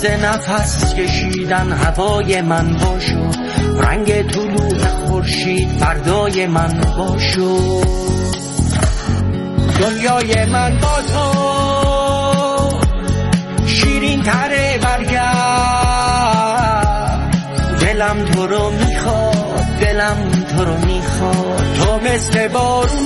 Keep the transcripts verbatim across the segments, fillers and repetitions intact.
قصد نفس کشیدن هوای من باشو، رنگ طلوع خورشید فردای من باشو. دنیای من با تو شیرین تره برگرد، دلم تو رو میخواد، دلم تو رو میخواد. تو مثل بارون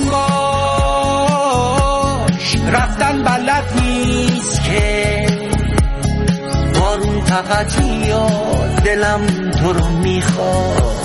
باش، رفتن بلد نیست که بارون فقط میاد، دلم تو رو میخواد.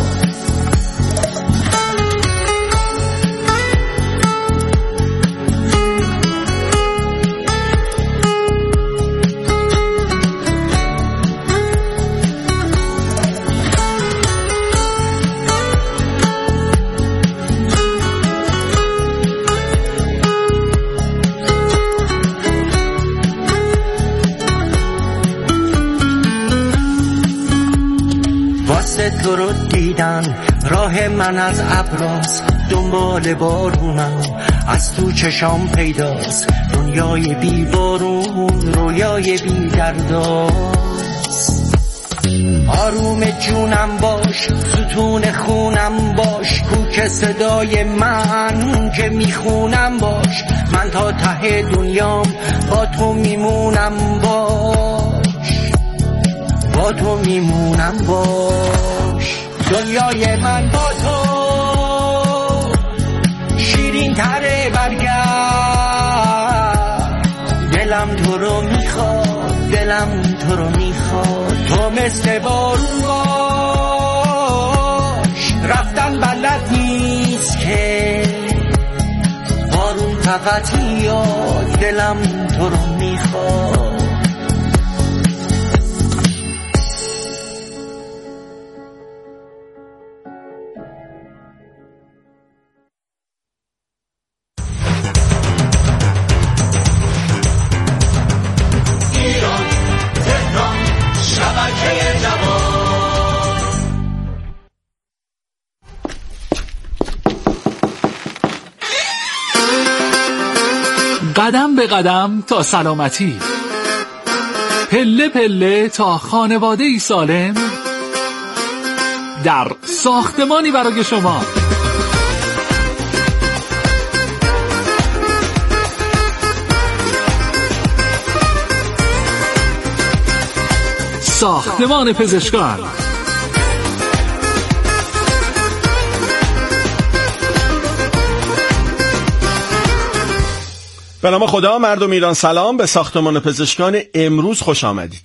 تو رو دیدن راه من از ابراز، دنبال بارونم از تو چشام پیداست. دنیای بی بارون رویای بی درداست. آروم جونم باش، ستون خونم باش، کوک صدای من که میخونم باش. من تا ته دنیام با تو میمونم باش، با تو میمونم باش. دنیای من با تو شیرین تره برگرد، دلم تو رو میخواد، دلم تو رو میخواد. تو مثل بارون باش، رفتن بلد نیست که بارون فقط میاد، دلم تو رو میخواد. قدم به قدم تا سلامتی، پله پله تا خانواده‌ای سالم، در ساختمانی برای شما. ساختمان پزشکان. به نام خدا، مردم ایران سلام. به ساختمان پزشکان امروز خوش آمدید.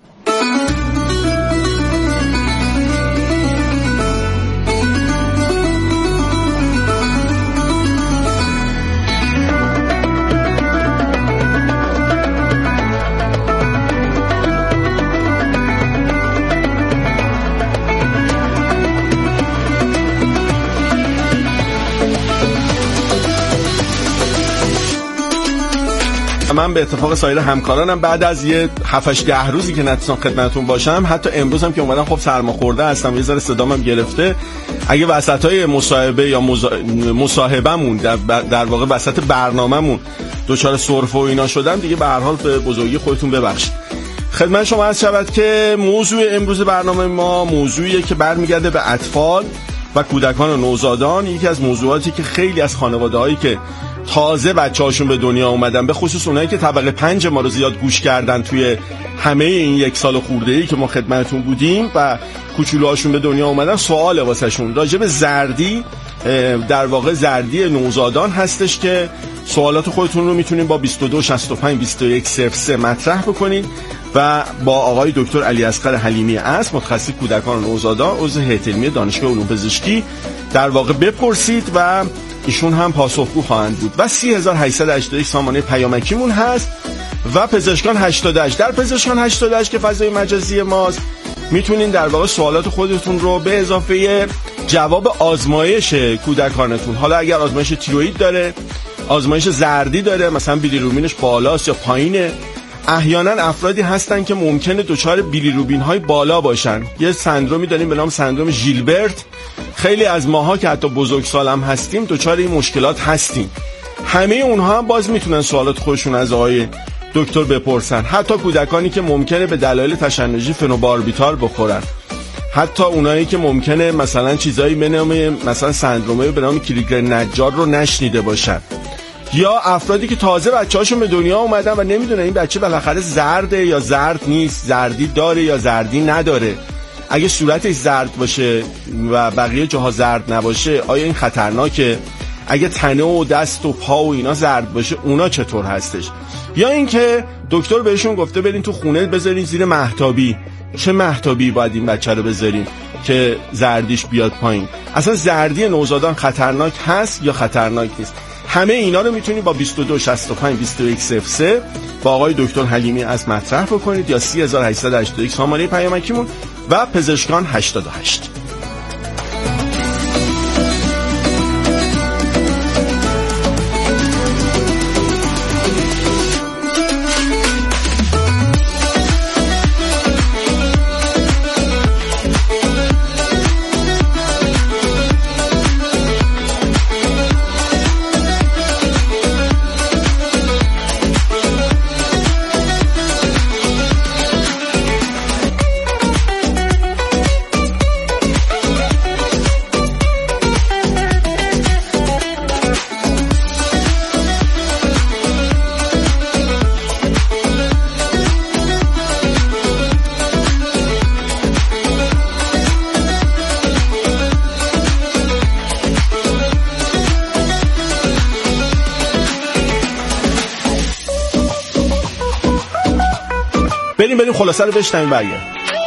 من به اتفاق سایر همکارانم بعد از یه هفت ده روزی که نتونستم خدمتتون باشم، حتی امروز هم که اومدم خب سرماخورده هستم، یه ذره صدامم گرفته. اگه وسطای مصاحبه یا مصاحبهمون در, در واقع وسط برنامه‌مون دچار سرفه و اینا شدم، دیگه به هر حال به بزرگی خودتون ببخشید. خدمت شما عرض شود که موضوع امروز برنامه ما موضوعیه که برمیگرده به اطفال و کودکان و نوزادان. یکی از موضوعاتی که خیلی از خانواده‌هایی که تازه بچه‌هاشون به دنیا اومدن، به خصوص اونایی که طبقه پنج ما رو زیاد گوش کردن توی همه این یک سال خورده‌ای که ما خدمتتون بودیم و کوچولوهاشون به دنیا اومدن، سوال واسهشون راجع به زردی، در واقع زردی نوزادان هستش که سوالات خودتون رو میتونین با بیست و دو شصت و پنج بیست و یک صفر سه مطرح بکنین و با آقای دکتر علیاصغر حلیمی است، متخصص کودکان و نوزادان، عضو هیئت علمی دانشگاه علوم پزشکی، در واقع بپرسید و ایشون هم پاسخگو خواهند بود. و سه هزار و هشتصد و هشتاد و یک سامانه پیامکیمون هست و پزشکان هشتاد و هشت. در پزشکان هشتاد و هشت که فضای مجازی ماست، میتونین در واقع سوالات خودتون رو به اضافه جواب آزمایش کودکانتون، حالا اگر آزمایش تیروئید داره، آزمایش زردی داره، مثلا بیلیروبینش بالاست یا پایینه. احیانا افرادی هستن که ممکنه دچار بیلیروبین های بالا باشن. یه سندرومی داریم به نام سندروم ژیلبرت. خیلی از ماها که حتی بزرگسالم هستیم دچار این مشکلات هستیم. همه اونها هم باز میتونن سوالات خودشون از آقای دکتر بپرسن. حتی کودکانی که ممکنه به دلایل تشنجی فنوباربیتال بخورن، حتی اونایی که ممکنه مثلا چیزایی به نام مثلا سندرومه به نام کریگر نجار رو نشنیده باشن، یا افرادی که تازه بچه‌هاشون به دنیا اومدن و نمیدونن این بچه بالاخره زرده یا زرد نیست، زردی داره یا زردی نداره، اگه صورتش زرد باشه و بقیه جاها زرد نباشه آیا این خطرناکه؟ اگه تنه و دست و پا و اینا زرد باشه اونا چطور هستش؟ یا اینکه دکتر بهشون گفته برین تو خونه بذارین زیر مهتابی، چه مهتابی باید این بچه رو بذارین که زردیش بیاد پایین؟ اصلا زردی نوزادان خطرناک هست یا خطرناک نیست؟ همه اینا رو میتونید با بیست و دو شصت و پنج بیست و یک صفر سه با آقای دکتر حلیمی از مطرح بکنید، یا سه هزار و هشتصد و هشتاد و یک شماره پیامکیمون و پزشکان هشتاد و هشت. بریم بریم خلاصه رو بشنویم برگرد.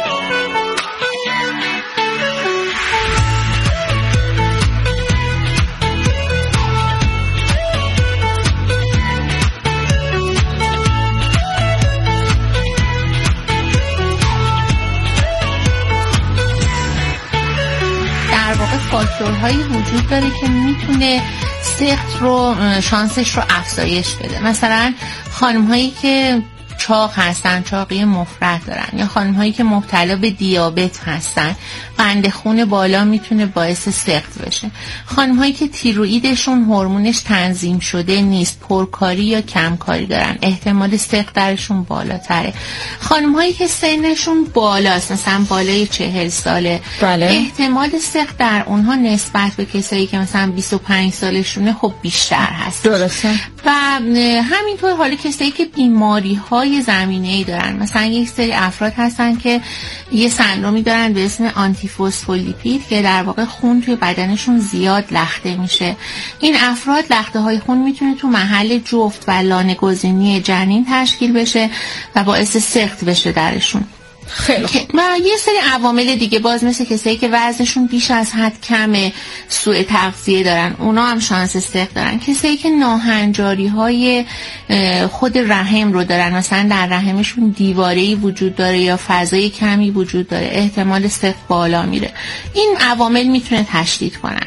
در واقع فاکتورهایی وجود داره که میتونه سقط رو شانسش رو افزایش بده. مثلا خانم هایی که چاق هستن، چاقی مفرط دارن، یا خانم هایی که مبتلا به دیابت هستن، قند خون بالا میتونه باعث سقط بشه. خانم هایی که تیروئیدشون هورمونش تنظیم شده نیست، پرکاری یا کمکاری دارن، احتمال سقط درشون بالاتره. خانم هایی که سنشون بالاست، مثلا بالای چهل ساله، بله. احتمال سقط در اونها نسبت به کسایی که مثلا بیست و پنج سالشونه خب بیشتر هست. درسته. و همینطور حالا کسایی که بیماری های زمینه‌ای دارن، مثلا یک سری افراد هستن که یه سندرومی دارن به اسم آنتی فسفولیپید که در واقع خون توی بدنشون زیاد لخته میشه. این افراد لخته های خون میتونه تو محل جفت و لانه گزینی جنین تشکیل بشه و باعث سقط بشه درشون. خیلی خوب. و یه سری عوامل دیگه باز مثل کسایی که وزنشون بیش از حد کمه، سوء تغذیه دارن، اونا هم شانس سقط دارن. کسایی که ناهنجاری های خود رحم رو دارن، مثلا در رحمشون دیواره‌ای وجود داره یا فضای کمی وجود داره، احتمال سقط بالا میره. این عوامل میتونه تشدید کنن.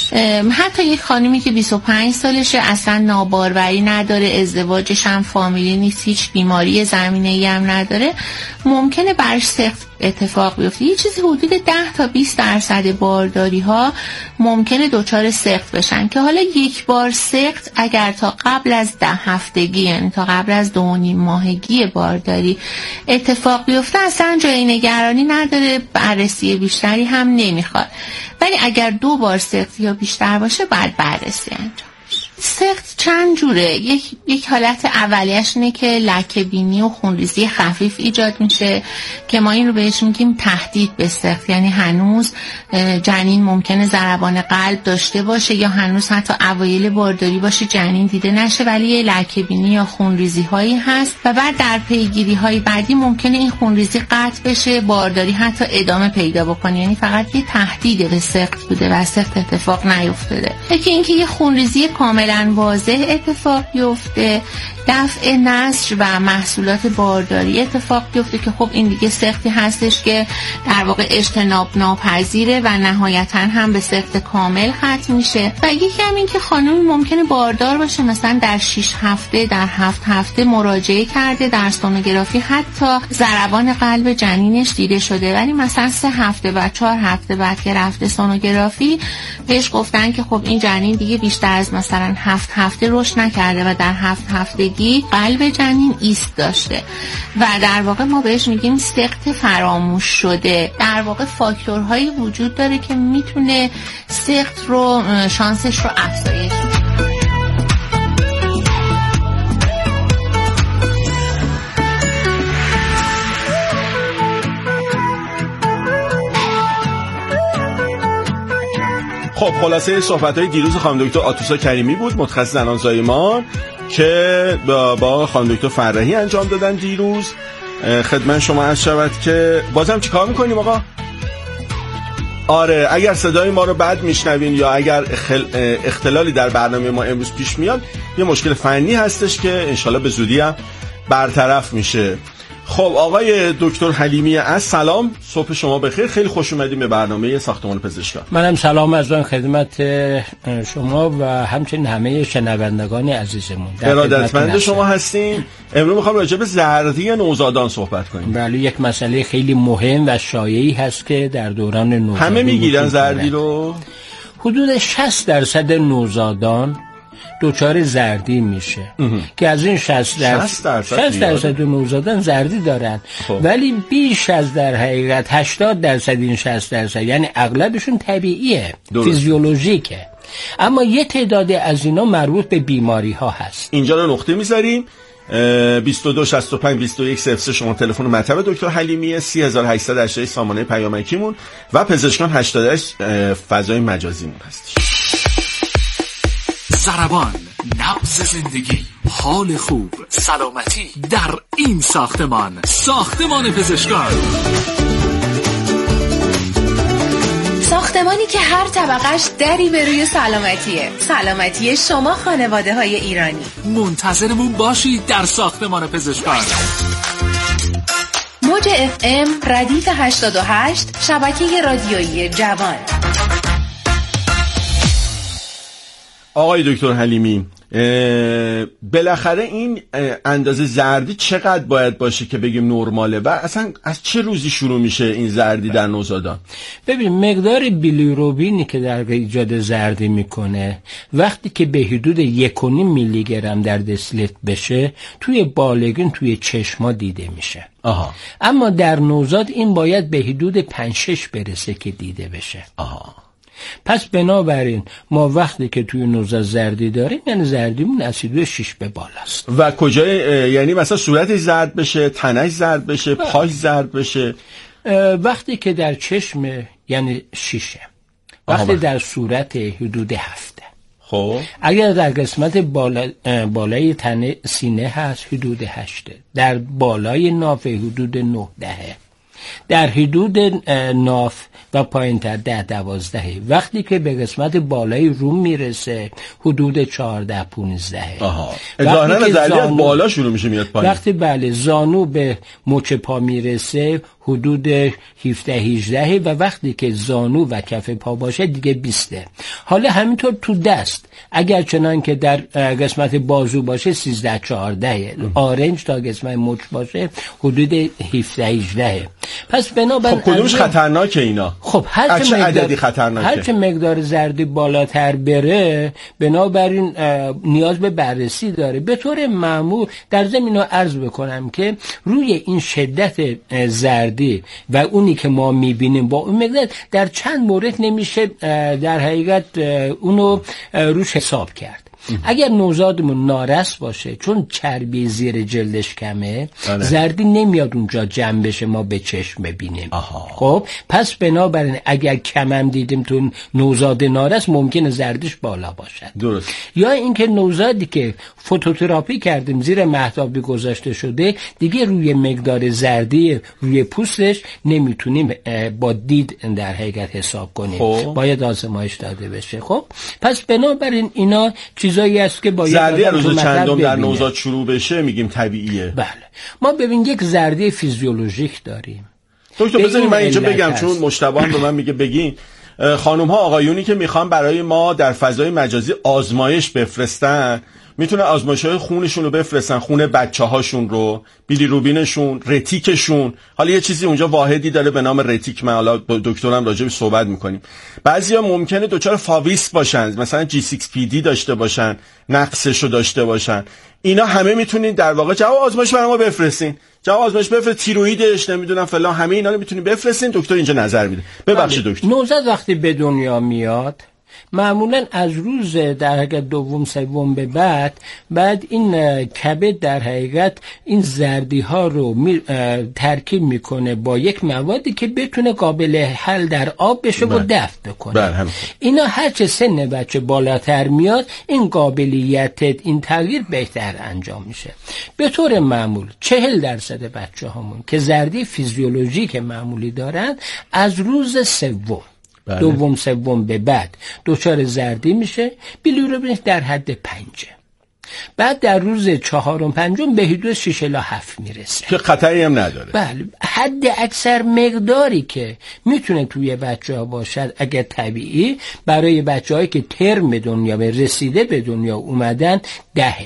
حتی یک خانمی که بیست و پنج سالشه، اصلا ناباروری نداره، ازدواجش هم فامیلی نیست، هیچ بیماری زمینه‌ای هم نداره، ممکنه برش سقط اتفاق بیفته. یه چیزی حدود ده تا بیست درصد بارداری ها ممکنه دچار سقط بشن که حالا یک بار سقط اگر تا قبل از ده هفتگی، یعنی تا قبل از دو و نیم ماهگی بارداری اتفاق بیفته اصلا جای نگرانی نداره، بررسی بیشتری هم نمیخواد. ولی اگر دو بار سقط یا بیشتر باشه باید بررسی انجام. سقط چند جوره. یک یک حالت اولیش اینه که لکه بینی و خونریزی خفیف ایجاد میشه که ما این رو بهش میگیم تهدید به سقط، یعنی هنوز جنین ممکنه ضربان قلب داشته باشه یا هنوز حتی اوایل بارداری باشه جنین دیده نشه ولی یه لکه بینی یا خونریزی هایی هست و بعد در پیگیری های بعدی ممکنه این خونریزی قطع بشه، بارداری حتی ادامه پیدا بکنه، یعنی فقط یه تهدید به سقط بوده و سقط اتفاق نیفتاده. یکی اینکه یه خونریزی کاملا واضح اتفاق بیفته، دفع نسج و محصولات بارداری اتفاق بیفته که خب این دیگه سقطی هستش که در واقع اجتناب ناپذیره و نهایتاً هم به سقط کامل ختم میشه. و یکی هم این که خانم ممکنه باردار باشه، مثلا در شش هفته در هفت هفته مراجعه کرده، در سونوگرافی حتی ضربان قلب جنینش دیده شده ولی مثلا سه هفته و چهار هفته بعد که رفته سونوگرافی بهش گفتن که خب این جنین دیگه بیشتر از مثلا هفت هفته هفته رشد نکرده و در هفت هفتگی قلب جنین ایست داشته و در واقع ما بهش میگیم سقط فراموش شده. در واقع فاکتورهایی وجود داره که میتونه سقط رو شانسش رو افزایش بده. خب خلاصه صحبت‌های دیروز خانم دکتر آتوسا کریمی بود، متخصص زنان زایمان، که با, با خانم دکتر فرحی انجام دادن دیروز. خدمت شما عرض شود که بازم چیکار میکنیم آقا؟ آره اگر صدای ما رو بد میشنوین یا اگر اختلالی در برنامه ما امروز پیش میاد، یه مشکل فنی هستش که انشالله به زودی هم برطرف میشه. خب آقای دکتر حلیمی از سلام، صبح شما بخیر، خیلی خوش اومدیم به برنامه ساختمان پزشکان. منم سلام از آن خدمت شما و همچنین همه شنوندگان عزیزمون. ارادتمند شما هستیم. امروز میخوام راجع به زردی نوزادان صحبت کنیم. بله یک مسئله خیلی مهم و شایعی هست که در دوران نوزادی همه میگیرن زردی رو. حدود شصت درصد نوزادان دوچار زردی میشه که از این شصت درصد نوزادان زردی دارن. خب. ولی بیش از در حقیقت هشتاد درصد این شصت درصد یعنی اغلبشون طبیعیه، فیزیولوژیکه، اما یه تعدادی از اینا مربوط به بیماری ها هست. اینجا رو نقطه میذاریم. بیست و دو شصت و پنج بیست و یک صفر سه شما تلفن مطب دکتر حلیمیه، سه هزار و هشتصد و هشتاد سامانه پیامکیمون و پزشکان هشتاد و هشت فضای مجازیمون هست. زربان، نبض زندگی، حال خوب، سلامتی در این ساختمان، ساختمان پزشکان. ساختمانی که هر طبقش دری به روی سلامتیه. سلامتی شما خانواده های ایرانی. منتظرمون باشید در ساختمان پزشکان. موج اف ام ردیف هشتاد و هشت، شبکه رادیویی جوان. آقای دکتر حلیمی، بالاخره این اندازه زردی چقدر باید باشه که بگیم نرماله و اصلا از چه روزی شروع میشه این زردی در نوزادان؟ ببین مقدار بیلیروبینی که در ایجاد زردی میکنه وقتی که به حدود یک و نیم میلی گرم در دسیلیتر بشه توی بالغین توی چشما دیده میشه. آها. اما در نوزاد این باید به حدود پنج شش برسه که دیده بشه. آها. پس بنابراین ما وقتی که توی نوزاد زردی داریم یعنی زردیمون اسیدوی شش به بالاست. و کجای یعنی مثلا صورتش زرد بشه، تنش زرد بشه، پاش زرد بشه؟ وقتی که در چشم یعنی شیشه، وقتی در صورت حدود هفته. خب اگر در قسمت بالا بالای تنه سینه هست حدود هشته، در بالای ناف حدود نه دهه، در حدود ناف و پایین تر ده دوازدهه، وقتی که به قسمت بالای روم میرسه حدود چهارده پونزدهه. آها. ظاهرا زردی از بالا شروع میشه میاد پایین. وقتی بله زانو به مچ پا میرسه حدود هفده هجده و وقتی که زانو و کف پا باشه دیگه بیسته. حالا همینطور تو دست اگر چنان که در قسمت بازو باشه سیزده چهارده، آرنج تا قسمت مچ باشه حدود هفده هجده. پس بنابراین خب کدومش خطرناکه اینا؟ خب هر چه عددی خطرناکه؟ هر چه مقدار زردی بالاتر بره بنابراین نیاز به بررسی داره. به طور معمول در ضمن عرض بکنم که روی این شدت زردی و اونی که ما میبینیم با اون مقدار در چند مورد نمیشه در حقیقت اونو روش حساب کرد. اگر نوزادمون نارس باشه چون چربی زیر جلدش کمه آره. زردی نمیاد اونجا جمع بشه ما به چشم ببینیم. آها. خب پس بنابراین اگر کمم دیدیم تو نوزاد نارس ممکنه زردیش بالا باشد. درست. یا اینکه نوزادی که فوتوتراپی کردیم زیر مهتابی گذاشته شده دیگه روی مقدار زردی روی پوستش نمیتونیم با دید در حقیقت حساب کنیم. خب. باید آزمایش داده بشه. خب پس بنابراین اینا چیزایی است که باید زردی روز چندم در نوزاد شروع بشه میگیم طبیعیه. بله ما ببین یک زردی فیزیولوژیک داریم. دکتر بذارید من اینجا بگم چون مشتبه به من میگه بگین خانم ها آقایونی که میخوان برای ما در فضای مجازی آزمایش بفرستن میتونه آزمایش‌های خونشون رو بفرستن، خون بچه‌هاشون رو، بیلیروبینشون، رتیکشون. حالا یه چیزی اونجا واحدی داره به نام رتیک، من حالا دکترم راجع بهش صحبت می‌کنیم. بعضیا ممکنه دچار فاویس باشن، مثلا جی سیکس پی دی داشته باشن، نقصشو داشته باشن. اینا همه میتونین در واقع جواب آزمایش برام بفرستین. جواب آزمایش بفرست، تیروئیدش نمیدونم فلان، همه اینا رو میتونین بفرستین، دکتر اینجا نظر میده. ببخشید دکتر. نوزاد وقتی به دنیا میاد معمولا از روز در حقیقت دوم سوم به بعد بعد این کبد در حقیقت این زردی ها رو می ترکیب میکنه با یک موادی که بتونه قابل حل در آب بشه و دفع بکنه. اینا هرچه سن بچه بالاتر میاد این قابلیت این تغییر بهتر انجام میشه. به طور معمول چهل درصد بچه هامون که زردی فیزیولوژیک معمولی دارن از روز سوم بله. دوم سوم به بعد دچار زردی میشه، بیلیروبین در حد پنجه. بعد در روز چهارم پنجم به حدود شش الی هفت میرسه که خطری هم نداره. بله، حد اکثر مقداری که میتونه توی بچه ها باشد اگر طبیعی برای بچه هایی که ترم دنیا به رسیده به دنیا اومدن دهه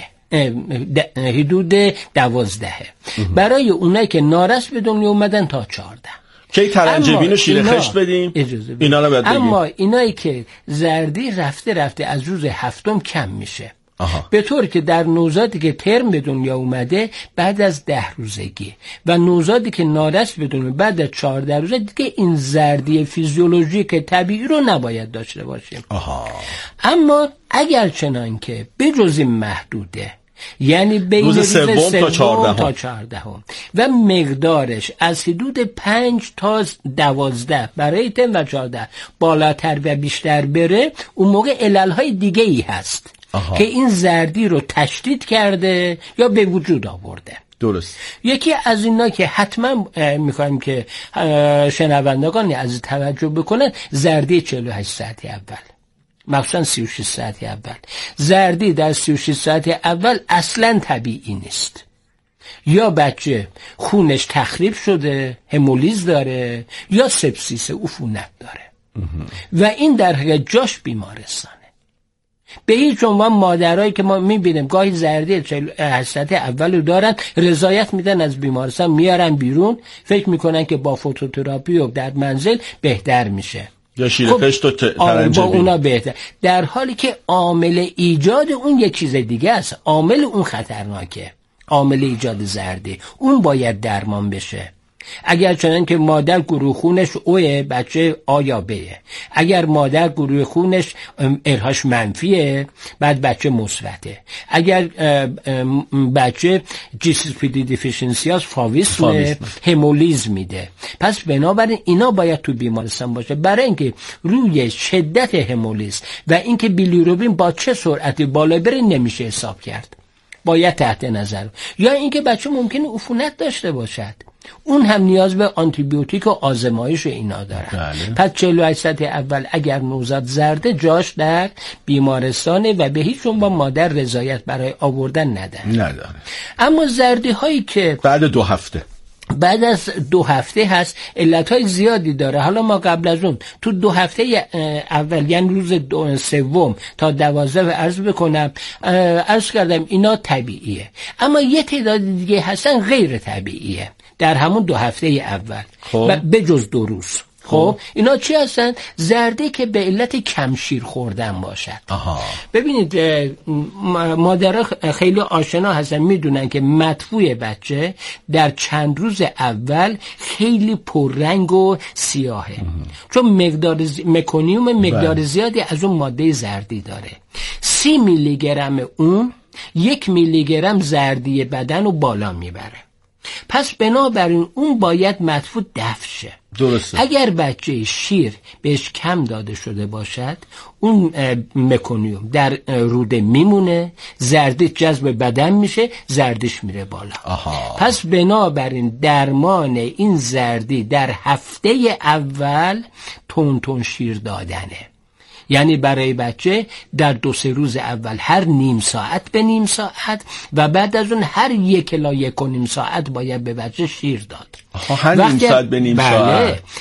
حدود دوازدهه. برای اونایی که نارس به دنیا اومدن تا چهارده. کی ترنجبین و شیر خشت بدیم اینا رو باید بگیم. اما اینایی که زردی رفته رفته از روز هفتم کم میشه. آها. به طور که در نوزادی که ترم به دنیا اومده بعد از ده روزگی و نوزادی که نارس به دنیا بعد از چهارده روزه دیگه این زردی فیزیولوژیک طبیعی رو نباید داشته باشیم. آها. اما اگر چنان که بجز این محدوده، یعنی بین روز سوم تا چهاردهم چهارده و مقدارش از حدود پنج تا دوازده برای تن و چهارده بالاتر و بیشتر بره، اون موقع عللهای دیگه ای هست آها. که این زردی رو تشدید کرده یا به وجود آورده. درست. یکی از اینا که حتما میخوایم که شنوندگان از توجه بکنن، زردی چهل و هشت ساعت اول، مخصوصا سی و شش ساعت اول. زردی در سی و شش ساعت اول اصلا طبیعی نیست. یا بچه خونش تخریب شده، همولیز داره، یا سپسیس، عفونت داره و این در حقیقت جاش بیمارستانه. به هیچ عنوان مادرایی که ما میبینیم گاهی زردی چهل و هشت ساعت اول رو دارن، رضایت میدن از بیمارستان میارن بیرون، فکر میکنن که با فوتوتراپی و در منزل بهتر میشه یا شیر خشت و ترنجبین با اونا بهتر، در حالی که عامل ایجاد اون یک چیز دیگه است. عامل اون خطرناکه، عامل ایجاد زردی اون باید درمان بشه. اگر چنان که مادر گروه خونش اوه، بچه آ یا بیه. اگر مادر گروه خونش ارهاش منفیه، بعد بچه مثبته. اگر بچه جی سی پی دی دیفیشنسی هاست، فاویس همولیز میده. پس بنابراین اینا باید تو بیمارستان باشه، برای اینکه روی شدت همولیز و اینکه بیلیروبین با چه سرعتی بالا بره نمیشه حساب کرد، باید تحت نظر. یا اینکه بچه ممکنه عفونت داشته باشد، اون هم نیاز به آنتی بیوتیک و آزمایش و اینا دارن. بله. پس چهل و هشت ساعت اول اگر نوزاد زرده، جاش در بیمارستانه و به هیچ عنوان مادر رضایت برای آوردن نداره. نداره. اما زردی هایی که بعد دو هفته بعد از دو هفته هست، علتهای زیادی داره. حالا ما قبل از اون تو دو هفته اول، یعنی روز دو سوم تا دوازده عرض بکنم، عرض کردم اینا طبیعیه. اما یه تعداد دیگه هستن غیر طبیعیه در همون دو هفته اول و به جز دو روز. خب اینا چی هستن؟ زرده که به علت کمشیر خوردن باشد. آها. ببینید مادرها خیلی آشنا هستن، میدونن که مدفوع بچه در چند روز اول خیلی پررنگ و سیاهه، چون مقدار زی... مکانیوم مقدار زیادی از اون ماده زردی داره. سی میلی گرم اون یک میلی گرم زردی بدن رو بالا میبره. پس بنابراین اون باید مدفوع دفع شه. درسته. اگر بچه شیر بهش کم داده شده باشد، اون مکانیوم در روده میمونه، زردی جذب بدن میشه، زردیش میره بالا. آها. پس بنابراین درمان این زردی در هفته اول تون تون شیر دادنه. یعنی برای بچه در دو سه روز اول هر نیم ساعت به نیم ساعت و بعد از اون هر یک الی یک و نیم ساعت باید به بچه شیر داد. هر نیم ساعت به نیم بله. ساعت.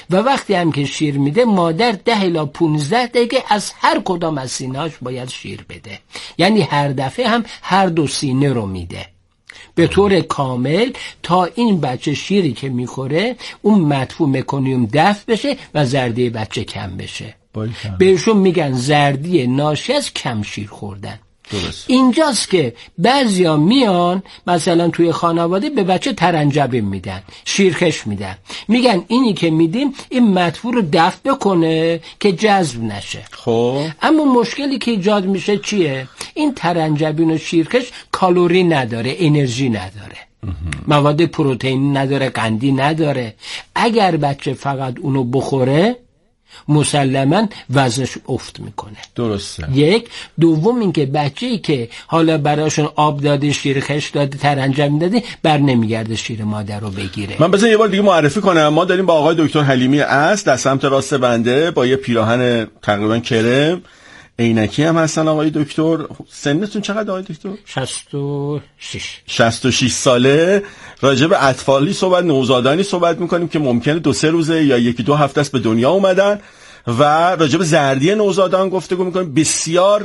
و وقتی هم که شیر میده مادر ده الی پانزده دقیقه از هر کدام از سینه‌هاش باید شیر بده، یعنی هر دفعه هم هر دو سینه رو میده به طور کامل تا این بچه شیری که میخوره اون مدفوع مکانیوم دفع بشه و زردی بچه کم بشه. بهشون میگن زردی ناشی از کم شیر خوردن. درست. اینجاست که بعضیا میان مثلا توی خانواده به بچه ترنجبین میدن، شیرکش میدن، میگن اینی که میدیم این مدفوع رو دفع بکنه که جذب نشه. خب اما مشکلی که ایجاد میشه چیه؟ این ترنجبین و شیرکش کالری نداره، انرژی نداره، مواد پروتئینی نداره، قندی نداره. اگر بچه فقط اونو بخوره مسلماً وزنش افت میکنه. درسته. یک. دوم اینکه بچه‌ای که حالا براشون آب داده، شیرکش داده، ترنجبین داده، بر نمیگرده شیر مادر رو بگیره. من بذار یه بار دیگه معرفی کنم. ما داریم با آقای دکتر حلیمی اصل در سمت راست بنده با یه پیراهن تقریبا کرم، عینکی هم هستن. آقای دکتر سنتون چقدر آقای دکتر؟ شصت و شش شصت و شش ساله. راجع به اطفالی صحبت، نوزادانی صحبت میکنیم که ممکنه دو سه روزه یا یکی دو هفته است به دنیا اومدن و راجع به زردی نوزادان گفتگو میکنیم. بسیار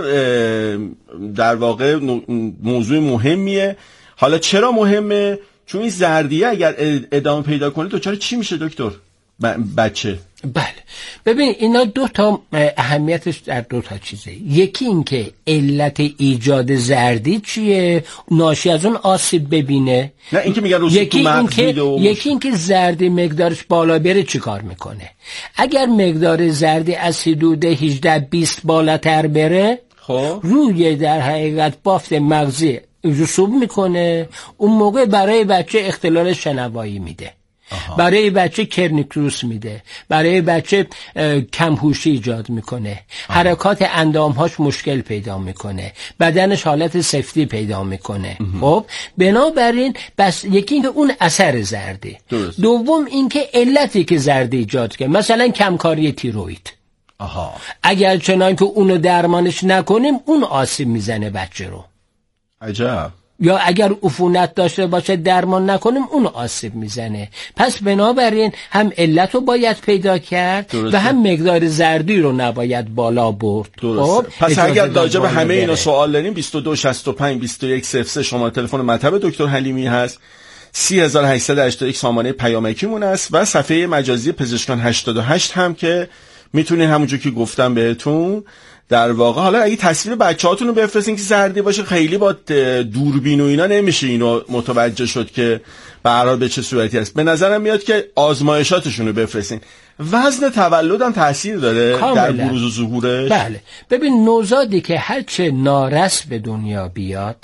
در واقع موضوع مهمیه. حالا چرا مهمه؟ چون این زردیه اگر ادامه پیدا کنه دچار چی میشه دکتر؟ بچه. بله ببین اینا دو تا اهمیتش در دو تا چیزه. یکی این که علت ایجاد زردی چیه، ناشی از اون آسیب ببینه، نه اینکه میگن روز تو مغز میده و... یکی این که زردی مقدارش بالا بره چی کار میکنه. اگر مقدار زردی از حدود هجده بیست بالاتر بره خب روی در حقیقت بافت مغزی رسوب میکنه، اون موقع برای بچه اختلال شنوایی میده. آها. برای بچه کرنیکروس میده، برای بچه کمهوشی ایجاد میکنه، آها. حرکات اندامهاش مشکل پیدا میکنه، بدنش حالت سفتی پیدا میکنه. خب بنابراین بس یکی اینکه اون اثر زردی، درست. دوم اینکه علتی که زردی ایجاد کنه، مثلا کمکاری تیروئید. آها. اگر چنان که اونو درمانش نکنیم اون آسیب میزنه بچه رو. عجب. یا اگر عفونت داشته باشه درمان نکنیم اون آسیب میزنه. پس بنابراین هم علت رو باید پیدا کرد درسته. و هم مقدار زردی رو نباید بالا برد. خب پس اگر راجع به همه اینا سوال داریم بیست و دو شصت و پنج بیست و یک صفر سه شماره تلفن مطب دکتر حلیمی هست، سه هزار و هشتصد و هشتاد و یک سامانه پیامکیمون است و صفحه مجازی پزشکان هشتاد و هشت هم که میتونین همونجور که گفتم بهتون در واقع. حالا اگه تصویر بچه‌هاتون رو بفرستین که زردی باشه خیلی با دوربین و اینا نمیشه اینو متوجه شد که به هر حال به چه صورتی است. به نظرم میاد که آزمایشاتشون رو بفرستین. وزن تولد هم تاثیر داره کاملا در بروز و ظهورش. بله ببین نوزادی که هرچه نارس به دنیا بیاد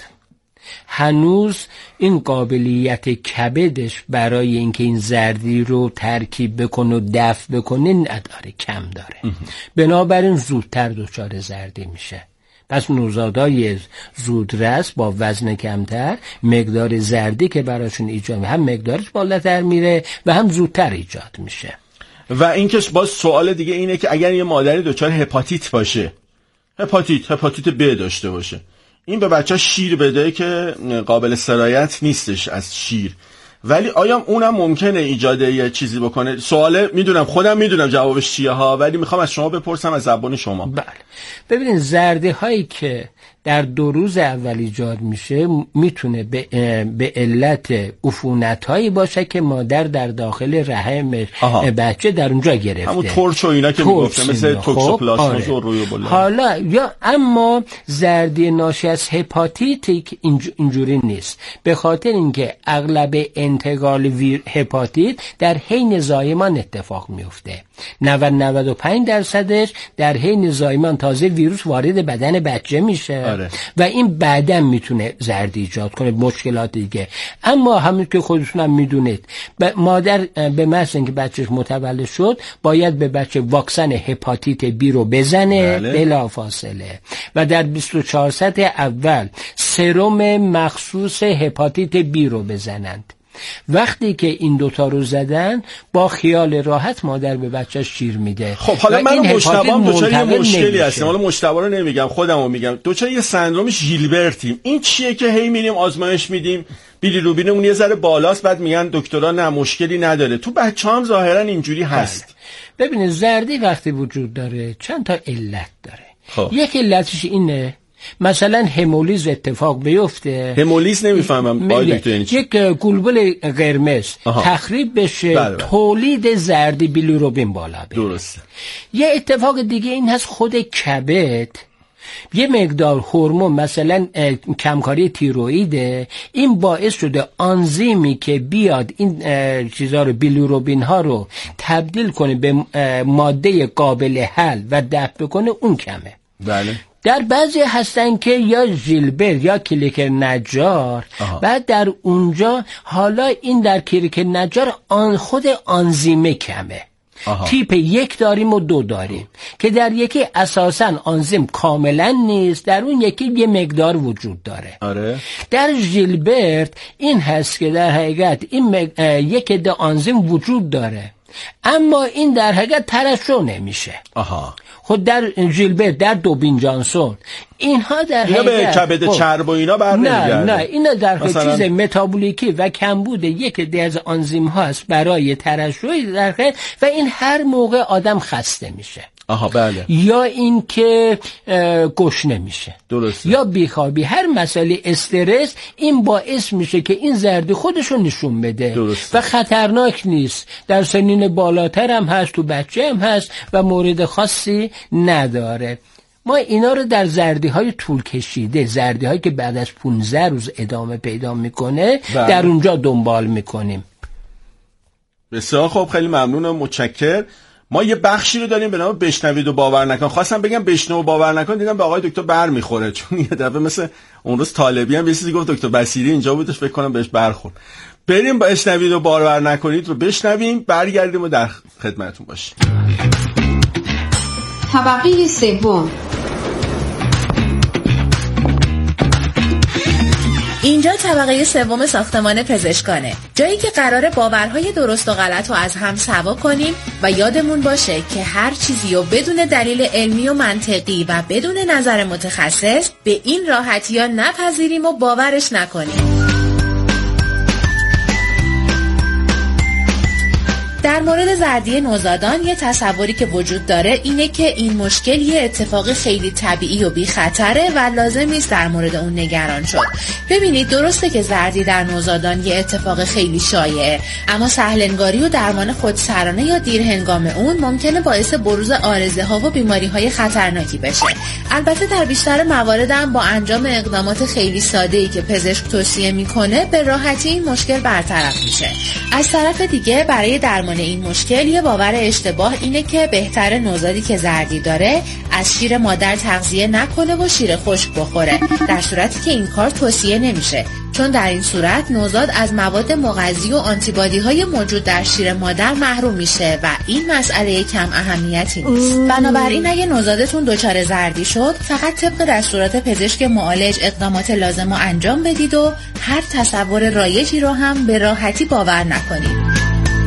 هنوز این قابلیت کبدش برای اینکه این زردی رو ترکیب بکنه و دفع بکنه نداره، کم داره. بنابراین زودتر دچار زردی میشه. پس نوزادای زودرس با وزن کمتر مقدار زردی که براشون ایجاد هم مقدارش بالاتر میره و هم زودتر ایجاد میشه. و اینکه باز سوال دیگه اینه که اگر یه مادری دچار هپاتیت باشه، هپاتیت هپاتیت ب داشته باشه، این به بچه شیر بده که قابل سرایت نیستش از شیر، ولی آیا اونم ممکنه ایجاد یه چیزی بکنه؟ سواله میدونم خودم میدونم جوابش چیه ها، ولی میخوام از شما بپرسم از زبان شما. بله ببینید زردی هایی که در دو روز اول ایجاد میشه میتونه به, به علت عفونت هایی باشه که مادر در داخل رحم بچه در اونجا گرفته، همون تورچ و اینا که میگفتم مثل توکسوپلازموز و روی بلند. حالا یا اما زردی ناشی از هپاتیت اینجوری نیست، به خاطر اینکه اغلب انتقال ویر هپاتیت در حین زایمان اتفاق میفته. نود نود و پنج درصدش در حین زایمان تازه ویروس وارد بدن بچه میشه. آره. و این بعداً میتونه زردی ایجاد کنه، مشکلات دیگه. اما همین که خودتون هم میدونید مادر به محض اینکه بچهش متولد شد باید به بچه واکسن هپاتیت بی رو بزنه بلا فاصله و در بیست و چهار ساعت اول سرم مخصوص هپاتیت بی رو بزنند. وقتی که این دوتا رو زدن با خیال راحت مادر به بچه‌ش شیر میده. خب حالا من مجتبام دوچار یه مشکلی هستم، حالا مجتبا رو نمیگم خودمو میگم، دوچار یه سندروم ژیلبرتیم. این چیه که هی میریم آزمایش میدیم بیلیروبینمون یه ذره بالاست، بعد میگن دکترا نه مشکلی نداره. تو بچه‌ام ظاهرا اینجوری هست. ببینید زردی وقتی وجود داره چند تا علت داره. خب. یک علتش اینه مثلا همولیز اتفاق بیفته. همولیز نمیفهمم آقای دکتر یعنی چی؟ یک گلبول قرمز آها. تخریب بشه بله بله. تولید زردی بیلیروبین بالا بره. درسته. یه اتفاق دیگه این هست خود کبد یه مقدار هورمون مثلا کمکاری تیروئیده، این باعث شده آنزیمی که بیاد این چیزا رو بیلیروبین ها رو تبدیل کنه به ماده قابل حل و دفع بکنه اون کمه. بله. در بعضی هستن که یا ژیلبر یا کلیکر نجار آها. بعد در اونجا حالا این در کلیکر نجار آن خود آنزیمه کمه. آها. تیپ یک داریم و دو داریم که در یکی اساساً آنزیم کاملا نیست، در اون یکی یه مقدار وجود داره. آره. در ژیلبرت این هست که در حقیقت این مگ... یک عده آنزیم وجود داره اما این در حقیقت ترشح نمیشه. آها. خود در ژیلبرت در دوبین جانسون اینها در اینا به کبد چرب و اینا بر نمیگرده. نه نه اینا در مثلا... چیز متابولیکی و کمبود یک عده از آنزیم هاست برای ترشح در حقیقت و این هر موقع آدم خسته میشه. آها بله. یا این که گشنه میشه. درسته. یا بیخوابی، هر مسئله استرس این باعث میشه که این زردی خودشو نشون بده. درسته. و خطرناک نیست، در سنین بالاتر هم هست، تو بچه هم هست و مورد خاصی نداره. ما اینا رو در زردی های طول کشیده، زردی هایی که بعد از پانزده روز ادامه پیدا میکنه بله. در اونجا دنبال میکنیم. بسیار خب، خیلی ممنونم، متشکر. ما یه بخشی رو داریم به نام بشنوید و باور نکن. خواستم بگم بشنو و باور نکن، دیدم به آقای دکتر بر میخوره، چون یه دفعه مثل اون روز طالبی هم یه چیزی گفت دکتر بصیری اینجا بودش، فکر کنم بهش برخورد. بریم با بشنوید و باور نکنید رو بشنویم، برگردیم و در خدمتتون باشیم. طبقه سوم. اینجا طبقه سوم ساختمان پزشکانه، جایی که قراره باورهای درست و غلط رو از هم سوا کنیم و یادمون باشه که هر چیزی رو بدون دلیل علمی و منطقی و بدون نظر متخصص به این راحتی ها نپذیریم و باورش نکنیم. در مورد زردی نوزادان یه تصوری که وجود داره اینه که این مشکل یه اتفاق خیلی طبیعی و بی خطره و لازم نیست در مورد اون نگران شد. ببینید درسته که زردی در نوزادان یه اتفاق خیلی شایعه، اما سهلنگاری و درمان خودسرانه یا دیرهنگام اون ممکنه باعث بروز عارضه ها و بیماری های خطرناکی بشه. البته در بیشتر موارد هم با انجام اقدامات خیلی ساده‌ای که پزشک توصیه میکنه به راحتی این مشکل برطرف میشه. از طرف دیگه برای درمان این مشکل یه باور اشتباه اینه که بهتره نوزادی که زردی داره از شیر مادر تغذیه نکنه و شیر خشک بخوره، در صورتی که این کار توصیه نمیشه، چون در این صورت نوزاد از مواد مغذی و آنتیبادی های موجود در شیر مادر محروم میشه و این مسئله کم اهمیتی نیست. بنابراین اگه نوزادتون دچار زردی شد فقط طبق دستورات پزشک معالج اقدامات لازم رو انجام بدید و هر تصور رایجی رو هم به راحتی باور نکنید.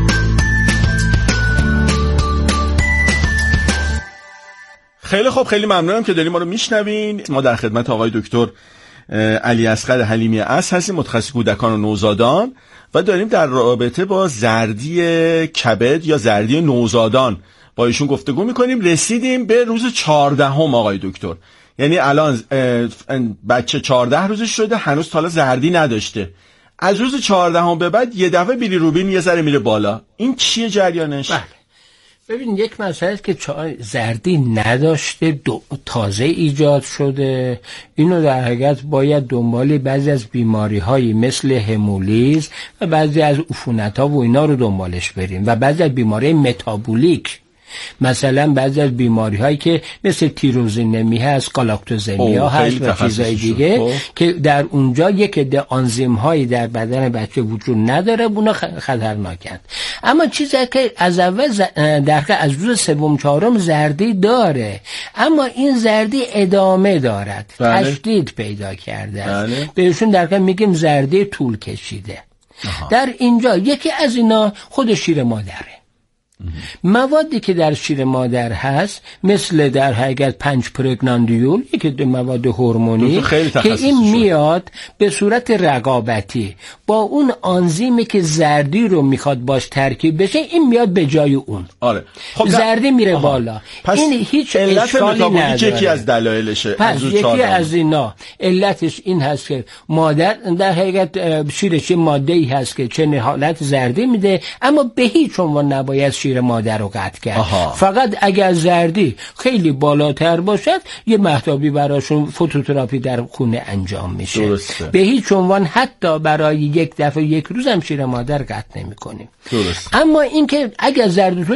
خیلی خوب، خیلی ممنونم که داریم ما رو میشنوین. ما در خدمت آقای دکتر علی اصغر حلیمی اصل هستیم، متخصص کودکان و نوزادان، و داریم در رابطه با زردی کبد یا زردی نوزادان با ایشون گفتگو میکنیم. رسیدیم به روز چهاردهم آقای دکتر، یعنی الان بچه چهارده روزش شده، هنوز تا حالا زردی نداشته. از روز چهاردهم به بعد یه دفعه بیلیروبین یه ذره میره بالا. این چیه جریانش؟ بله. ببین یک مسئله است که زردی نداشته، تازه ایجاد شده، اینو در حقیقت باید دنبال بعضی از بیماری هایی مثل همولیز و بعضی از عفونت ها و اینا رو دنبالش بریم و بعضی از بیماری متابولیک، مثلا بعضی از بیماری هایی که مثل تیروزینمی هست، گالاکتوزمیا هست و چیزای دیگه اوه. که در اونجا یک عده آنزیم هایی در بدن بچه وجود نداره، اونا خطرناکند. اما چیزی که از اول در از روز سوم چهارم زردی داره، اما این زردی ادامه دارد، بله. تشدید پیدا کرده است. بله. بهشون در واقع میگیم زردی طول کشیده. آها. در اینجا یکی از اینا خود شیر مادره. موادی که در شیر مادر هست مثل در حقیقت پنج پرگناندیول، یکی مواد هورمونی که این میاد به صورت رقابتی با اون آنزیمی که زردی رو میخواد باش ترکیب بشه، این میاد به جای اون. آره. خب زردی میره آها. بالا. پس این هیچ علت اشکالی نداره. یکی از دلایلشه. پس از یکی از اینا علتش این هست که مادر در حقیقت شیرش ماده‌ای هست که چه حالت زردی میده، اما به هیچ عنوان نباید شیر مادر رو قطع کرد. آها. فقط اگر زردی خیلی بالاتر باشد یه مهتابی براشون فوتوتراپی در خونه انجام میشه. درسته. به هیچ عنوان حتی برای یک دفعه یک روز هم شیر مادر قطع نمی کنیم. درسته. اما اینکه اگر زردی